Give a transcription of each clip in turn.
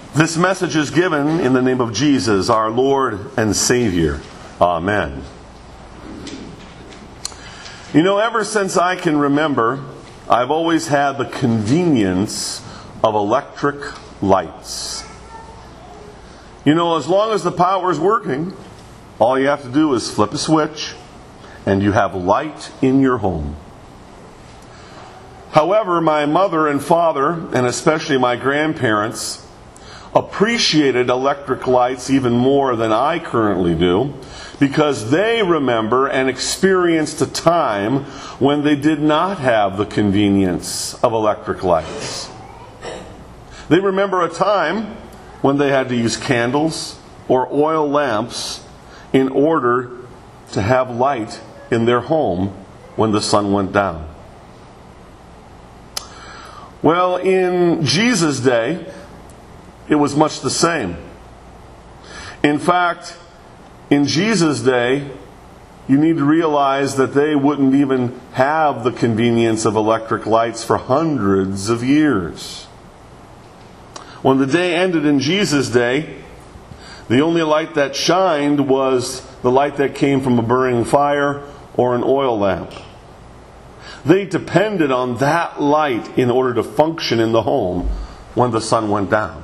This message is given in the name of Jesus, our Lord and Savior. Amen. You know, ever since I can remember, I've always had the convenience of electric lights. You know, as long as the power is working, all you have to do is flip a switch and you have light in your home. However, my mother and father, and especially my grandparents, appreciated electric lights even more than I currently do, because they remember and experienced a time when they did not have the convenience of electric lights. They remember a time when they had to use candles or oil lamps in order to have light in their home when the sun went down. Well, in Jesus' day, it was much the same. In fact, in Jesus' day, you need to realize that they wouldn't even have the convenience of electric lights for hundreds of years. When the day ended in Jesus' day, the only light that shined was the light that came from a burning fire or an oil lamp. They depended on that light in order to function in the home when the sun went down.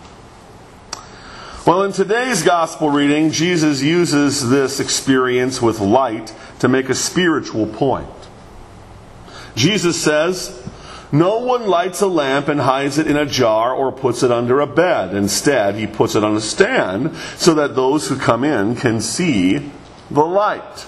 Well, in today's gospel reading, Jesus uses this experience with light to make a spiritual point. Jesus says, "No one lights a lamp and hides it in a jar or puts it under a bed. Instead, he puts it on a stand so that those who come in can see the light."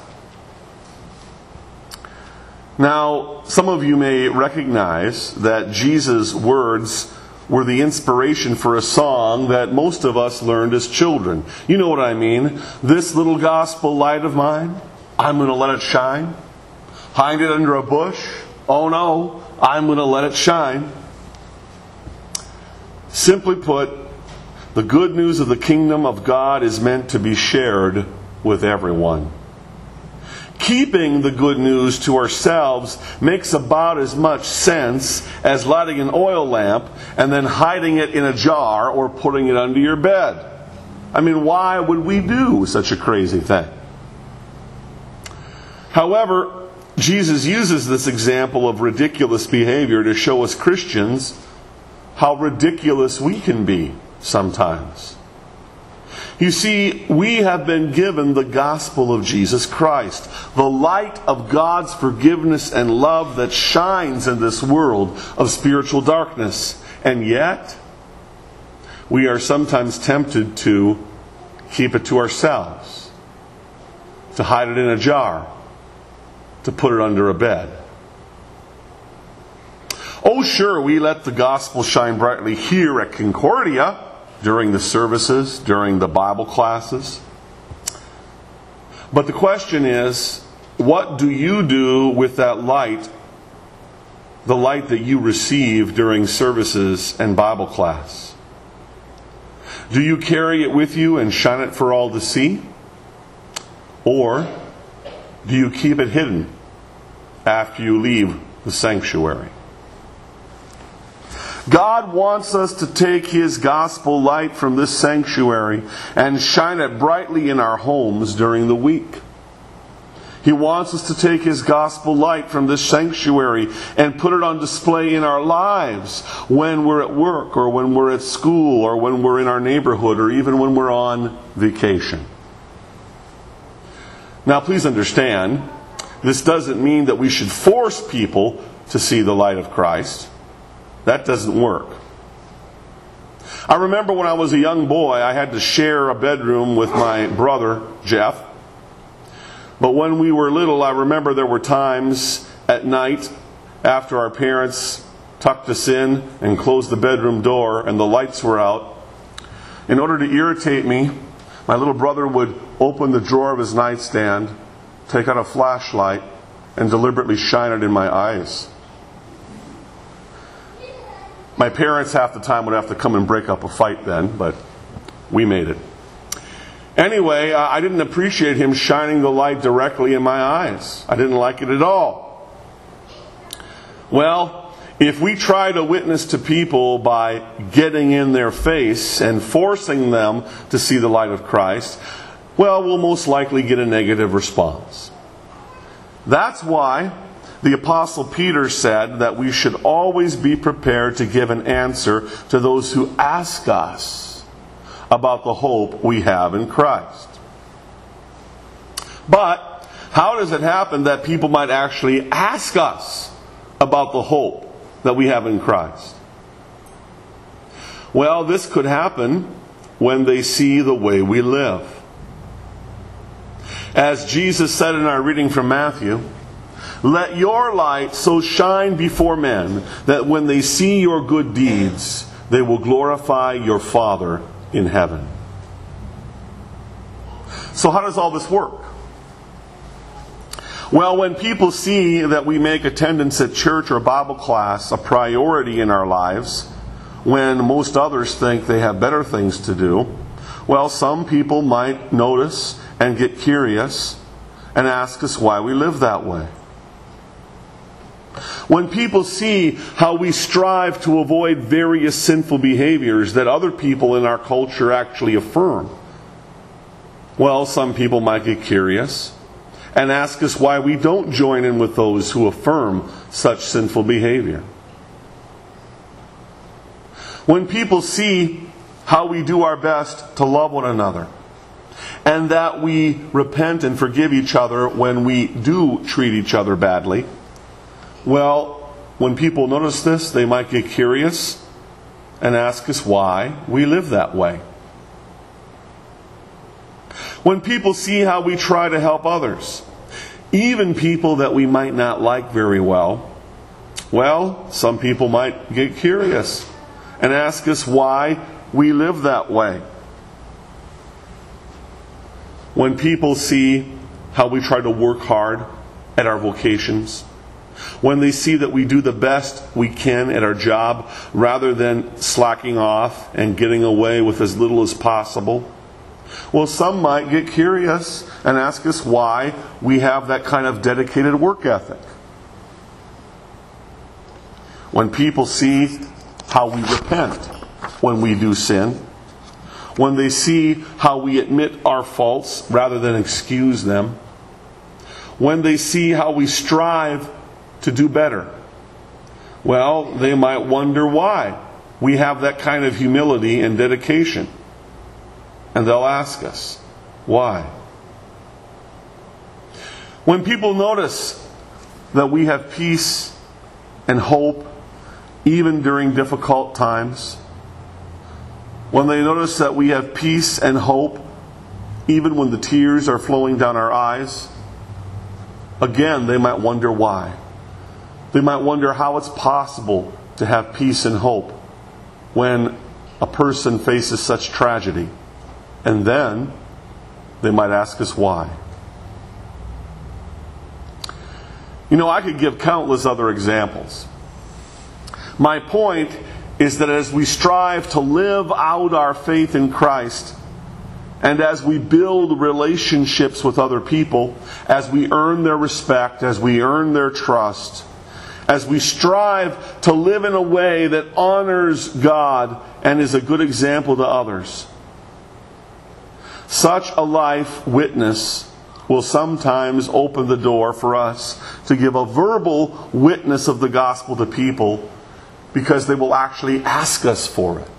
Now, some of you may recognize that Jesus' words were the inspiration for a song that most of us learned as children. You know what I mean? "This little gospel light of mine, I'm going to let it shine. Hide it under a bush. Oh no, I'm going to let it shine." Simply put, the good news of the kingdom of God is meant to be shared with everyone. Keeping the good news to ourselves makes about as much sense as lighting an oil lamp and then hiding it in a jar or putting it under your bed. I mean, why would we do such a crazy thing? However, Jesus uses this example of ridiculous behavior to show us Christians how ridiculous we can be sometimes. You see, we have been given the gospel of Jesus Christ, the light of God's forgiveness and love that shines in this world of spiritual darkness. And yet, we are sometimes tempted to keep it to ourselves, to hide it in a jar, to put it under a bed. Oh, sure, we let the gospel shine brightly here at Concordia, during the services, during the Bible classes. But the question is, what do you do with that light, the light that you receive during services and Bible class? Do you carry it with you and shine it for all to see? Or do you keep it hidden after you leave the sanctuary? God wants us to take His gospel light from this sanctuary and shine it brightly in our homes during the week. He wants us to take His gospel light from this sanctuary and put it on display in our lives when we're at work or when we're at school or when we're in our neighborhood or even when we're on vacation. Now, please understand, this doesn't mean that we should force people to see the light of Christ. That doesn't work. I remember when I was a young boy, I had to share a bedroom with my brother, Jeff. But when we were little, I remember there were times at night after our parents tucked us in and closed the bedroom door and the lights were out. In order to irritate me, my little brother would open the drawer of his nightstand, take out a flashlight, and deliberately shine it in my eyes. My parents half the time would have to come and break up a fight then, but we made it. Anyway, I didn't appreciate him shining the light directly in my eyes. I didn't like it at all. Well, If we try to witness to people by getting in their face and forcing them to see the light of Christ, well, we'll most likely get a negative response. That's why the Apostle Peter said that we should always be prepared to give an answer to those who ask us about the hope we have in Christ. But how does it happen that people might actually ask us about the hope that we have in Christ? Well, this could happen when they see the way we live. As Jesus said in our reading from Matthew, "Let your light so shine before men that when they see your good deeds, they will glorify your Father in heaven." So how does all this work? Well, when people see that we make attendance at church or Bible class a priority in our lives, when most others think they have better things to do, well, some people might notice and get curious and ask us why we live that way. When people see how we strive to avoid various sinful behaviors that other people in our culture actually affirm, well, some people might get curious and ask us why we don't join in with those who affirm such sinful behavior. When people see how we do our best to love one another, and that we repent and forgive each other when we do treat each other badly, well, when people notice this, they might get curious and ask us why we live that way. When people see how we try to help others, even people that we might not like very well, some people might get curious and ask us why we live that way. When people see how we try to work hard at our vocations, when they see that we do the best we can at our job rather than slacking off and getting away with as little as possible, well, some might get curious and ask us why we have that kind of dedicated work ethic. When people see how we repent when we do sin, when they see how we admit our faults rather than excuse them, when they see how we strive to do better, well, they might wonder why we have that kind of humility and dedication. And they'll ask us, why? When people notice that we have peace and hope even during difficult times, when they notice that we have peace and hope even when the tears are flowing down our eyes, again, they might wonder why. They might wonder how it's possible to have peace and hope when a person faces such tragedy. And then they might ask us why. You know, I could give countless other examples. My point is that as we strive to live out our faith in Christ, and as we build relationships with other people, as we earn their respect, as we earn their trust, as we strive to live in a way that honors God and is a good example to others, such a life witness will sometimes open the door for us to give a verbal witness of the gospel to people because they will actually ask us for it.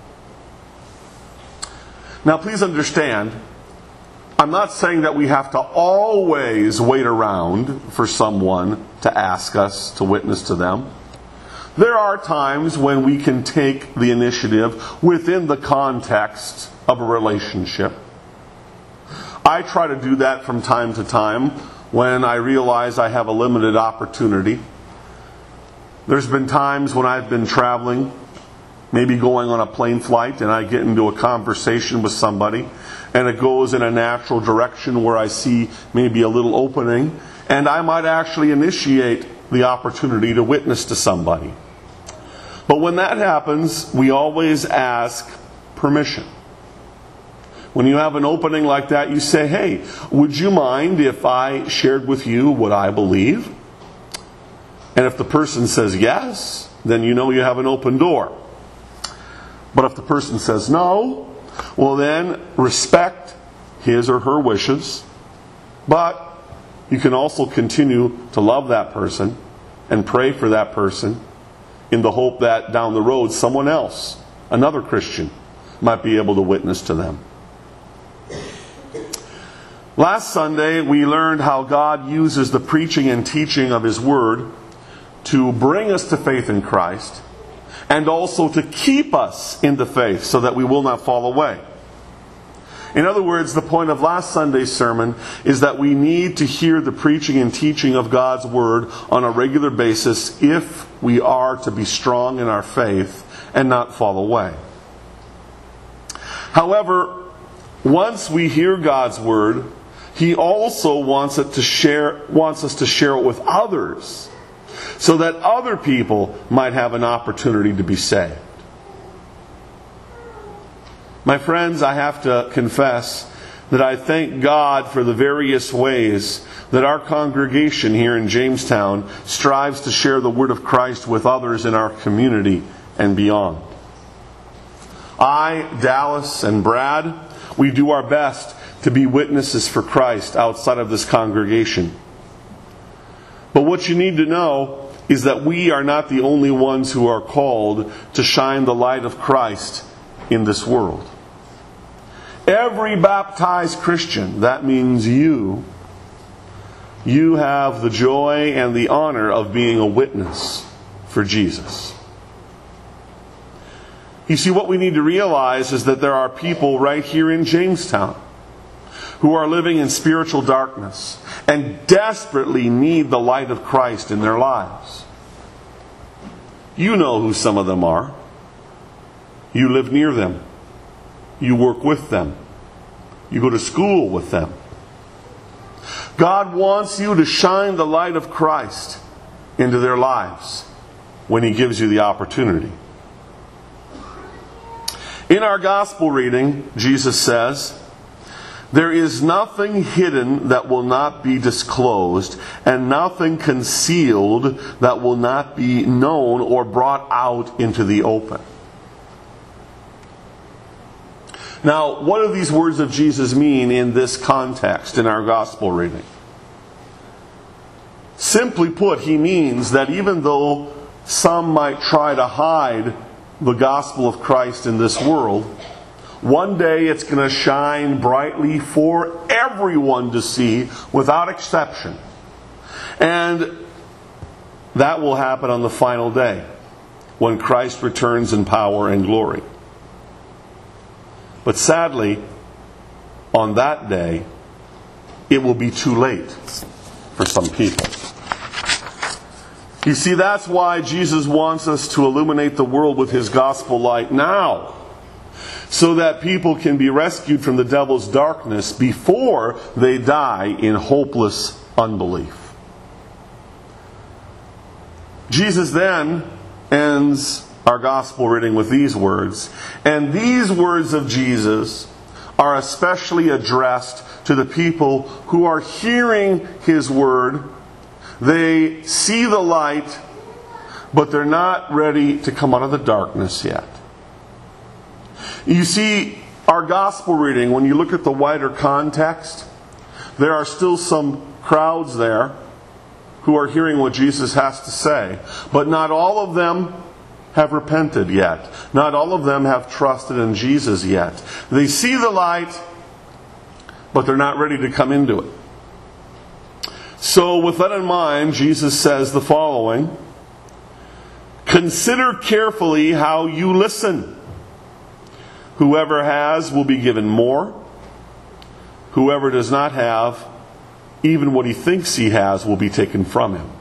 Now, please understand, I'm not saying that we have to always wait around for someone to ask us to witness to them. There are times when we can take the initiative within the context of a relationship. I try to do that from time to time when I realize I have a limited opportunity. There's been times when I've been traveling, maybe going on a plane flight, and I get into a conversation with somebody, and it goes in a natural direction where I see maybe a little opening, and I might actually initiate the opportunity to witness to somebody. But when that happens, we always ask permission. When you have an opening like that, you say, hey, would you mind if I shared with you what I believe? And if the person says yes, then you know you have an open door. But if the person says no, well then respect his or her wishes, but you can also continue to love that person and pray for that person in the hope that down the road someone else, another Christian, might be able to witness to them. Last Sunday we learned how God uses the preaching and teaching of His Word to bring us to faith in Christ and also to keep us in the faith so that we will not fall away. In other words, the point of last Sunday's sermon is that we need to hear the preaching and teaching of God's Word on a regular basis if we are to be strong in our faith and not fall away. However, once we hear God's Word, He also wants us to share it with others so that other people might have an opportunity to be saved. My friends, I have to confess that I thank God for the various ways that our congregation here in Jamestown strives to share the Word of Christ with others in our community and beyond. I, Dallas, and Brad, we do our best to be witnesses for Christ outside of this congregation. But what you need to know is that we are not the only ones who are called to shine the light of Christ in this world. Every baptized Christian, that means you have the joy and the honor of being a witness for Jesus. You see, what we need to realize is that there are people right here in Jamestown who are living in spiritual darkness and desperately need the light of Christ in their lives. You know who some of them are. You live near them. You work with them. You go to school with them. God wants you to shine the light of Christ into their lives when He gives you the opportunity. In our gospel reading, Jesus says, "There is nothing hidden that will not be disclosed, and nothing concealed that will not be known or brought out into the open." Now, what do these words of Jesus mean in this context, in our gospel reading? Simply put, He means that even though some might try to hide the gospel of Christ in this world, one day it's going to shine brightly for everyone to see without exception. And that will happen on the final day, when Christ returns in power and glory. But sadly, on that day, it will be too late for some people. You see, that's why Jesus wants us to illuminate the world with His gospel light now, so that people can be rescued from the devil's darkness before they die in hopeless unbelief. Jesus then ends our gospel reading with these words, and these words of Jesus are especially addressed to the people who are hearing His word. They see the light, but they're not ready to come out of the darkness yet. You see, our gospel reading, when you look at the wider context, there are still some crowds there who are hearing what Jesus has to say, but not all of them have repented yet. Not all of them have trusted in Jesus yet. They see the light, but they're not ready to come into it. So with that in mind, Jesus says the following: "Consider carefully how you listen. Whoever has will be given more. Whoever does not have, even what he thinks he has will be taken from him."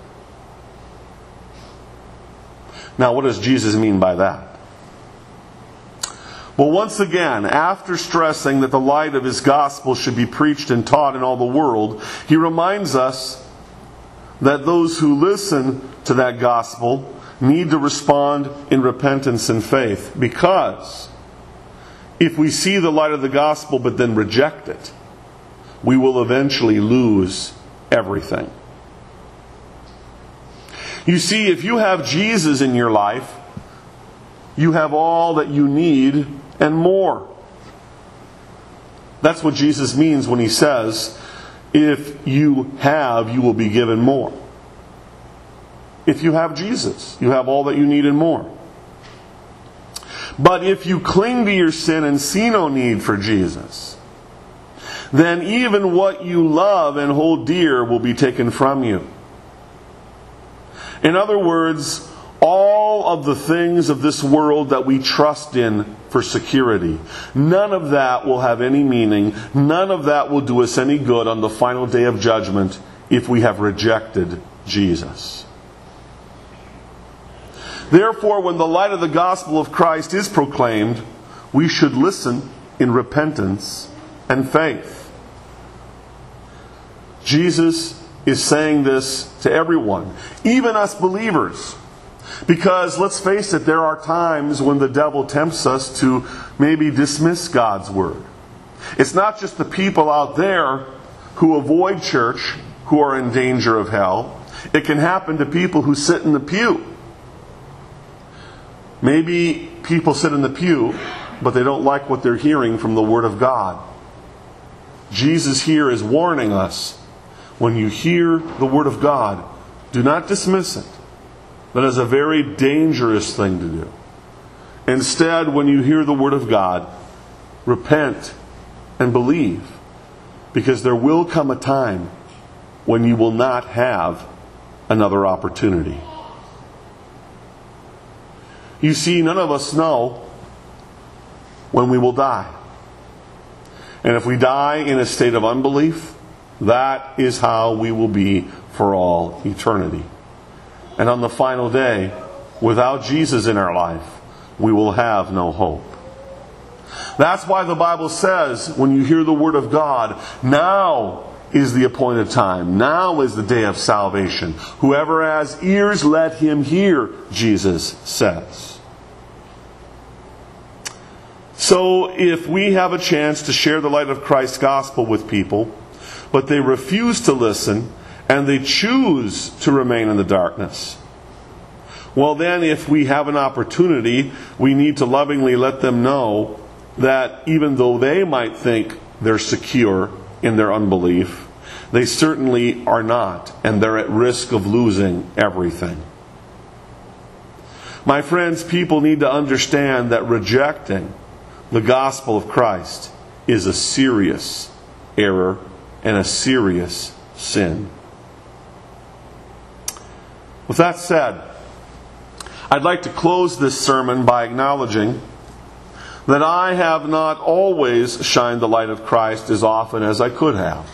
Now, what does Jesus mean by that? Well, once again, after stressing that the light of His gospel should be preached and taught in all the world, He reminds us that those who listen to that gospel need to respond in repentance and faith. Because if we see the light of the gospel but then reject it, we will eventually lose everything. You see, if you have Jesus in your life, you have all that you need and more. That's what Jesus means when he says, if you have, you will be given more. If you have Jesus, you have all that you need and more. But if you cling to your sin and see no need for Jesus, then even what you love and hold dear will be taken from you. In other words, all of the things of this world that we trust in for security, none of that will have any meaning. None of that will do us any good on the final day of judgment if we have rejected Jesus. Therefore, when the light of the gospel of Christ is proclaimed, we should listen in repentance and faith. Jesus is saying this to everyone, even us believers. Because, let's face it, there are times when the devil tempts us to maybe dismiss God's word. It's not just the people out there who avoid church who are in danger of hell. It can happen to people who sit in the pew. Maybe people sit in the pew, but they don't like what they're hearing from the Word of God. Jesus here is warning us, when you hear the Word of God, do not dismiss it. That is a very dangerous thing to do. Instead, when you hear the Word of God, repent and believe. Because there will come a time when you will not have another opportunity. You see, none of us know when we will die. And if we die in a state of unbelief, that is how we will be for all eternity. And on the final day, without Jesus in our life, we will have no hope. That's why the Bible says, when you hear the Word of God, now is the appointed time. Now is the day of salvation. Whoever has ears, let him hear, Jesus says. So if we have a chance to share the light of Christ's gospel with people, but they refuse to listen, and they choose to remain in the darkness, well then, if we have an opportunity, we need to lovingly let them know that even though they might think they're secure in their unbelief, they certainly are not, and they're at risk of losing everything. My friends, people need to understand that rejecting the gospel of Christ is a serious error and a serious sin. With that said, I'd like to close this sermon by acknowledging that I have not always shined the light of Christ as often as I could have.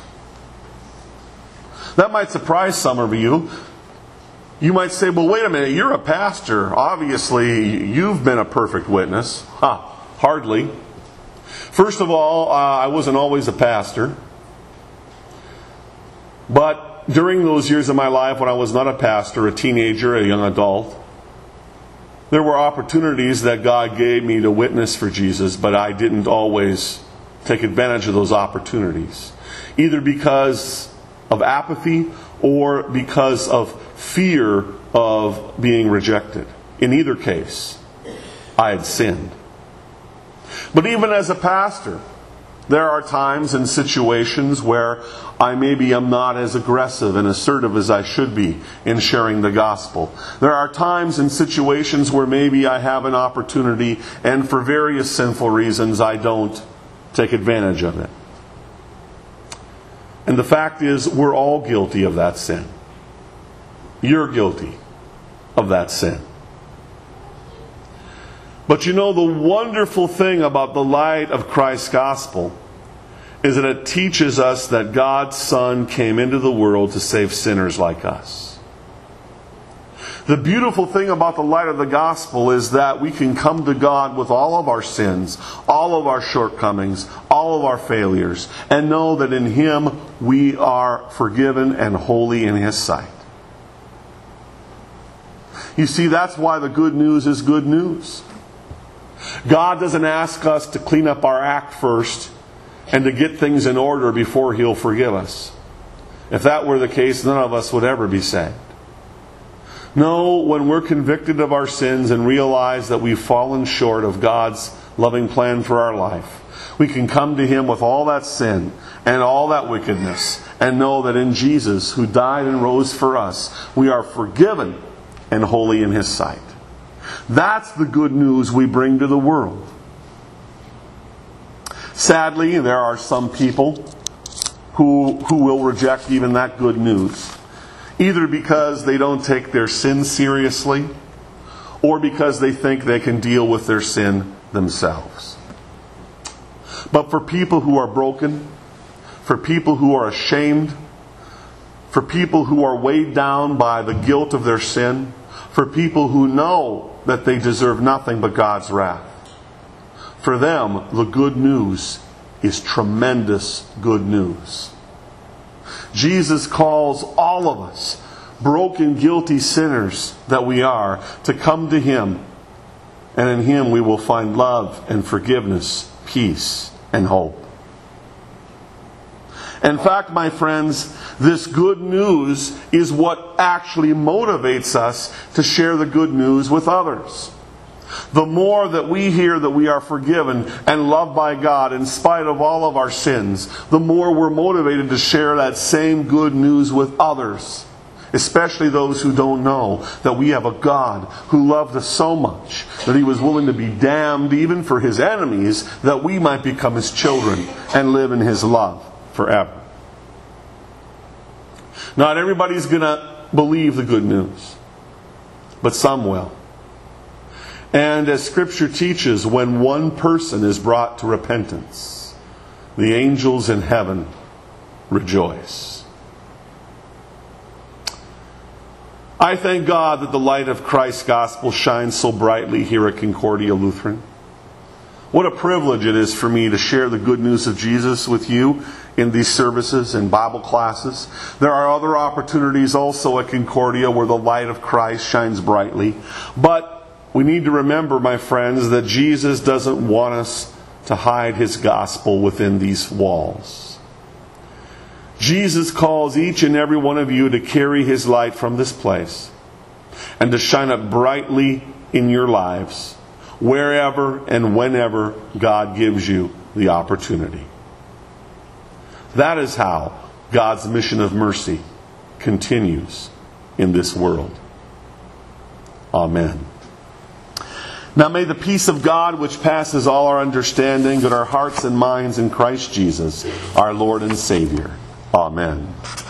That might surprise some of you. You might say, well, wait a minute, you're a pastor. Obviously, you've been a perfect witness. Hardly. First of all, I wasn't always a pastor. But during those years of my life when I was not a pastor, a teenager, a young adult, there were opportunities that God gave me to witness for Jesus, but I didn't always take advantage of those opportunities. Either because of apathy or because of fear of being rejected. In either case, I had sinned. But even as a pastor, there are times and situations where I maybe am not as aggressive and assertive as I should be in sharing the gospel. There are times and situations where maybe I have an opportunity and for various sinful reasons I don't take advantage of it. And the fact is, we're all guilty of that sin. You're guilty of that sin. But you know, the wonderful thing about the light of Christ's gospel is that it teaches us that God's Son came into the world to save sinners like us. The beautiful thing about the light of the gospel is that we can come to God with all of our sins, all of our shortcomings, all of our failures, and know that in Him we are forgiven and holy in His sight. You see, that's why the good news is good news. God doesn't ask us to clean up our act first and to get things in order before He'll forgive us. If that were the case, none of us would ever be saved. No, when we're convicted of our sins and realize that we've fallen short of God's loving plan for our life, we can come to Him with all that sin and all that wickedness and know that in Jesus, who died and rose for us, we are forgiven and holy in His sight. That's the good news we bring to the world. Sadly, there are some people who will reject even that good news, either because they don't take their sin seriously or because they think they can deal with their sin themselves. But for people who are broken, for people who are ashamed, for people who are weighed down by the guilt of their sin, for people who know that they deserve nothing but God's wrath, for them, the good news is tremendous good news. Jesus calls all of us, broken, guilty sinners that we are, to come to Him. And in Him we will find love and forgiveness, peace and hope. In fact, my friends, this good news is what actually motivates us to share the good news with others. The more that we hear that we are forgiven and loved by God in spite of all of our sins, the more we're motivated to share that same good news with others, especially those who don't know that we have a God who loved us so much that He was willing to be damned even for His enemies, that we might become His children and live in His love forever. Not everybody's going to believe the good news, but some will. And as Scripture teaches, when one person is brought to repentance, the angels in heaven rejoice. I thank God that the light of Christ's gospel shines so brightly here at Concordia Lutheran. What a privilege it is for me to share the good news of Jesus with you in these services and Bible classes. There are other opportunities also at Concordia where the light of Christ shines brightly. But we need to remember, my friends, that Jesus doesn't want us to hide His gospel within these walls. Jesus calls each and every one of you to carry His light from this place and to shine it brightly in your lives, wherever and whenever God gives you the opportunity. That is how God's mission of mercy continues in this world. Amen. Now may the peace of God, which passes all our understanding, guard our hearts and minds in Christ Jesus, our Lord and Savior. Amen.